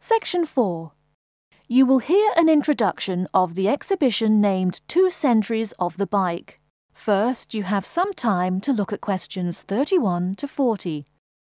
Section 4. You will hear an introduction of the exhibition named 2 Centuries of the Bike. First, you have some time to look at questions 31 to 40.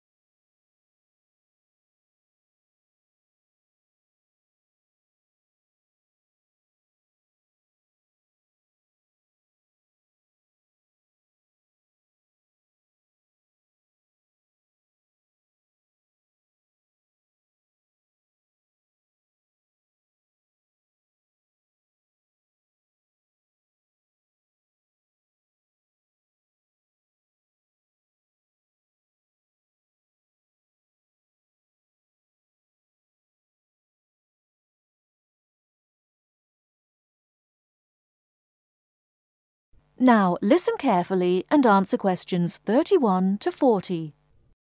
Now, listen carefully and answer questions 31 to 40.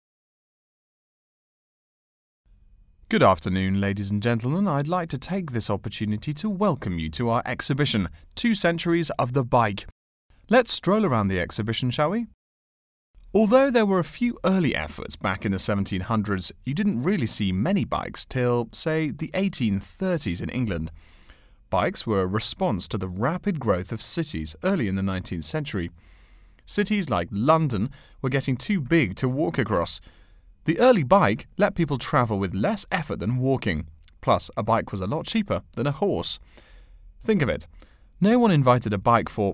Good afternoon, ladies and gentlemen. I'd like to take this opportunity to welcome you to our exhibition, 2 Centuries of the Bike. Let's stroll around the exhibition, shall we? Although there were a few early efforts back in the 1700s, you didn't really see many bikes till, say, the 1830s in England. Bikes were a response to the rapid growth of cities early in the 19th century. Cities like London were getting too big to walk across. The early bike let people travel with less effort than walking. Plus, a bike was a lot cheaper than a horse. Think of it. No one invented a bike for,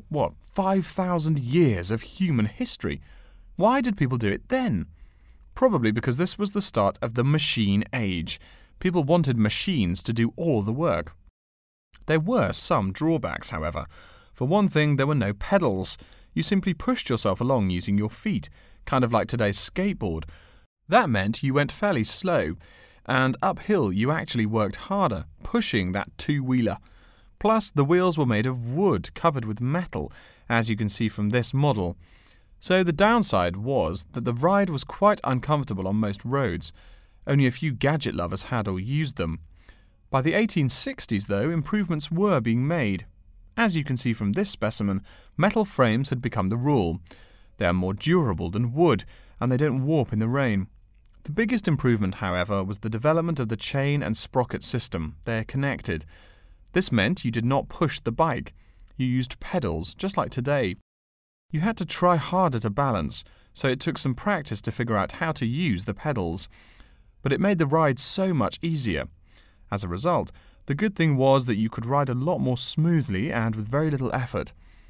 5,000 years of human history. Why did people do it then? Probably because this was the start of the machine age. People wanted machines to do all the work. There were some drawbacks, however. For one thing, there were no pedals. You simply pushed yourself along using your feet, kind of like today's skateboard. That meant you went fairly slow, and uphill you actually worked harder, pushing that two-wheeler. Plus, the wheels were made of wood covered with metal, as you can see from this model. So the downside was that the ride was quite uncomfortable on most roads. Only a few gadget lovers had or used them. By the 1860s, though, improvements were being made. As you can see from this specimen, metal frames had become the rule. They are more durable than wood, and they don't warp in the rain. The biggest improvement, however, was the development of the chain and sprocket system. They are connected. This meant you did not push the bike. You used pedals, just like today. You had to try harder to balance, so it took some practice to figure out how to use the pedals. But it made the ride so much easier. As a result, the good thing was that you could ride a lot more smoothly and with very little effort.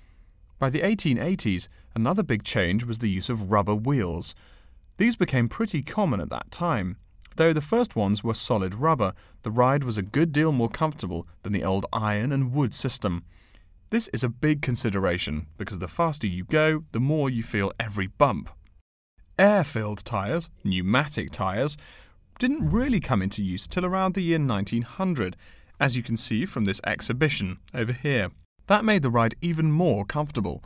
By the 1880s, another big change was the use of rubber wheels. These became pretty common at that time. Though the first ones were solid rubber, the ride was a good deal more comfortable than the old iron and wood system. This is a big consideration because the faster you go, the more you feel every bump. Air-filled tyres, pneumatic tyres, didn't really come into use till around the year 1900, as you can see from this exhibition over here. That made the ride even more comfortable.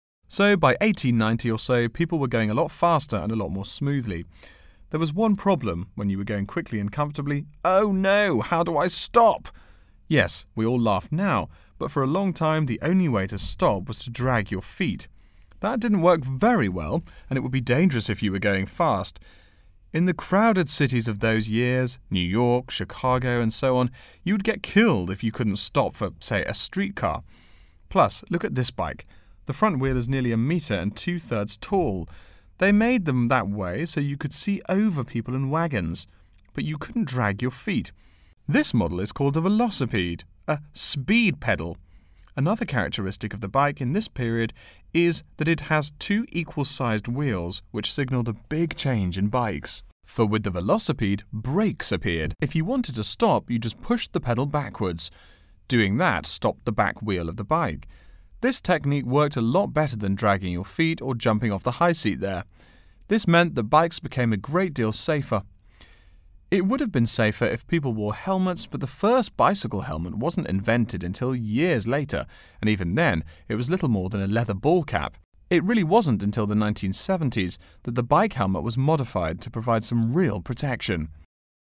So by 1890 or so, people were going a lot faster and a lot more smoothly. There was one problem when you were going quickly and comfortably. Oh no, how do I stop? Yes, we all laugh now, but for a long time the only way to stop was to drag your feet. That didn't work very well, and it would be dangerous if you were going fast. In the crowded cities of those years, New York, Chicago, and so on, you would get killed if you couldn't stop for, say, a streetcar. Plus, look at this bike. The front wheel is nearly 1 meter and 2/3 tall. They made them that way so you could see over people and wagons, but you couldn't drag your feet. This model is called a velocipede, a speed pedal. Another characteristic of the bike in this period is that it has 2 equal-sized wheels, which signaled a big change in bikes. For with the velocipede, brakes appeared. If you wanted to stop, you just pushed the pedal backwards. Doing that stopped the back wheel of the bike. This technique worked a lot better than dragging your feet or jumping off the high seat there. This meant that bikes became a great deal safer. It would have been safer if people wore helmets, but the first bicycle helmet wasn't invented until years later, and even then, it was little more than a leather ball cap. It really wasn't until the 1970s that the bike helmet was modified to provide some real protection.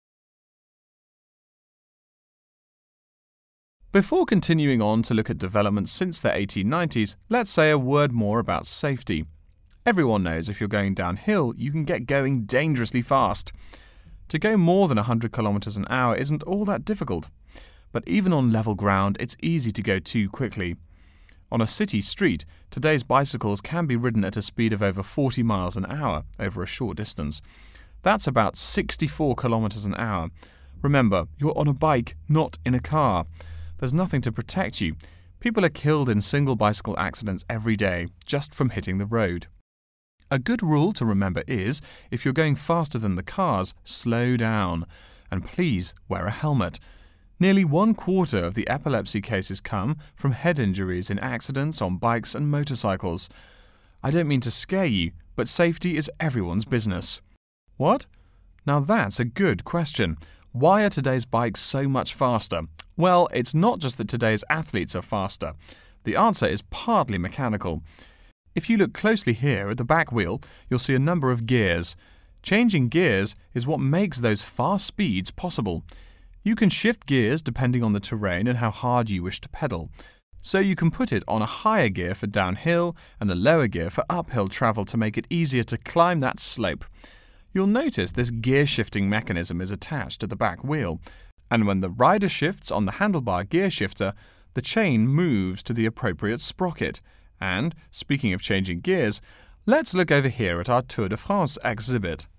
Before continuing on to look at developments since the 1890s, let's say a word more about safety. Everyone knows if you're going downhill, you can get going dangerously fast. To go more than 100 kilometers an hour isn't all that difficult. But even on level ground, it's easy to go too quickly. On a city street, today's bicycles can be ridden at a speed of over 40 miles an hour over a short distance. That's about 64 kilometers an hour. Remember, you're on a bike, not in a car. There's nothing to protect you. People are killed in single bicycle accidents every day, just from hitting the road. A good rule to remember is, if you're going faster than the cars, slow down. And please wear a helmet. Nearly 1/4 of the epilepsy cases come from head injuries in accidents on bikes and motorcycles. I don't mean to scare you, but safety is everyone's business. What? Now that's a good question. Why are today's bikes so much faster? Well, it's not just that today's athletes are faster. The answer is partly mechanical. If you look closely here at the back wheel, you'll see a number of gears. Changing gears is what makes those fast speeds possible. You can shift gears depending on the terrain and how hard you wish to pedal. So you can put it on a higher gear for downhill and a lower gear for uphill travel to make it easier to climb that slope. You'll notice this gear shifting mechanism is attached to the back wheel, and when the rider shifts on the handlebar gear shifter, the chain moves to the appropriate sprocket. And, speaking of changing gears, let's look over here at our Tour de France exhibit.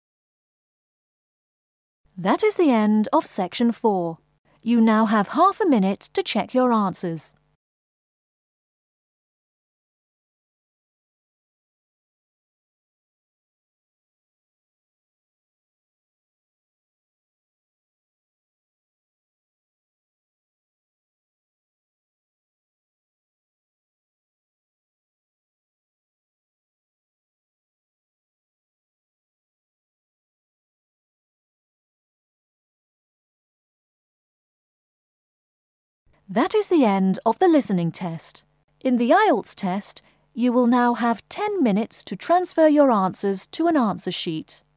That is the end of section 4. You now have half a minute to check your answers. That is the end of the listening test. In the IELTS test, you will now have 10 minutes to transfer your answers to an answer sheet.